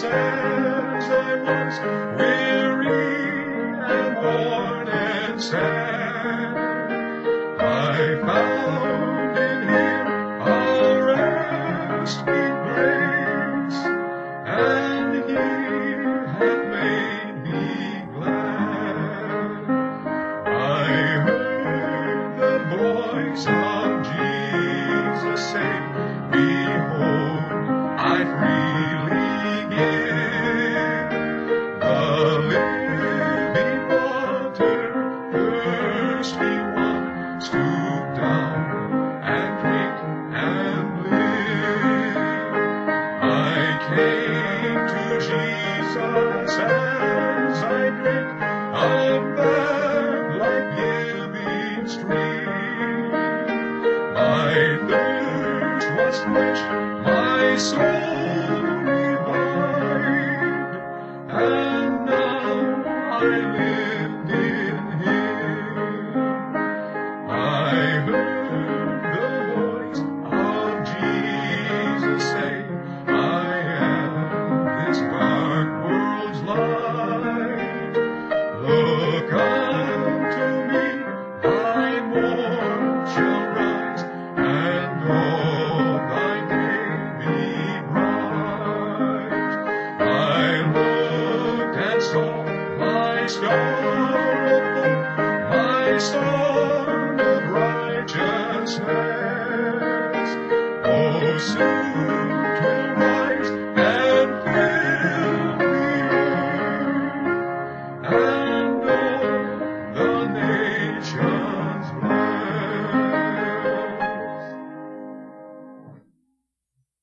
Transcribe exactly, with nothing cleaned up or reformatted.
as I was weary and worn and sad, I found in Him a resting place, and He hath made me glad. I heard the voice of Jesus say, "Behold, I freely give the living water, thirsty one, stoop down and drink and live." I came to Jesus as I drank of that life-giving stream. My thirst was quenched, my soul revived, and now I live in Him. I heard the voice of Jesus say, "I am this dark world's light. Look unto me, thy morn shall rise, and all thy day be bright." I looked and saw my star of hope, my sun of righteousness. Oh, soon to